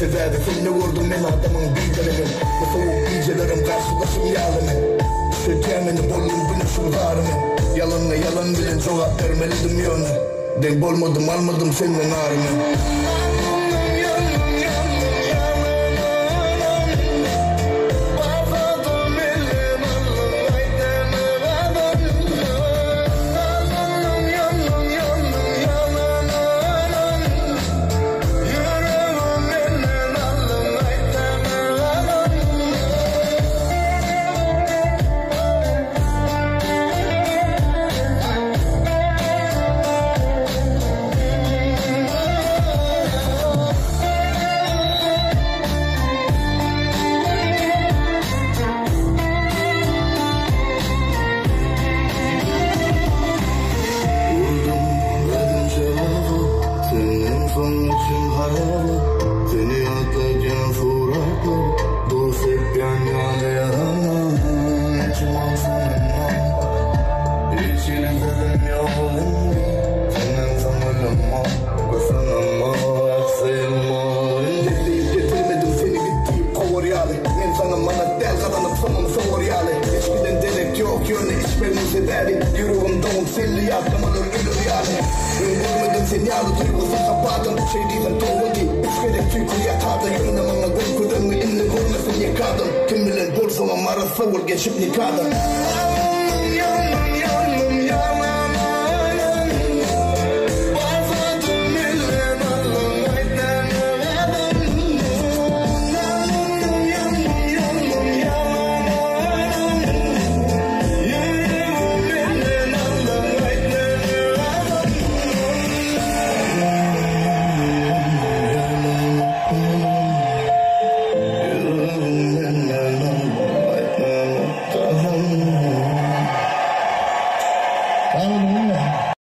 sezerdi. Seni vurdum ben adamın bildirimim. Bu soğuk gecelerim karşılaşım yağlımın. Sökemeni bollum günüşüm zarımın. Yalanla yalan bilin cevap vermelidim yönü. Denk olmadım almadım senin ağrımı. Son için haralı seni atacağım suratla. Dost hep yan yana yarana. İçim alsana. İçine dedim yolum. Senden sanırım kasanama. Aksayılma. Detleyip getirmedim seni gittiğim kovur yağlı. Ben sana bana del kazanıp sonum savur yağlı. Eskiden derek yok yönü içmemize derdi. Yüreğimden selli yaklamalar ölür yağlı. Görmedim seni yağlı duygusu kapadım. Şey değilsen doğru değil. Üç kere tüykü yakadı. Yönüne bana korkudan mı elini görmesin yakadım. Kim bilir borsamam arası vur geçip nikadım. Anladın mı?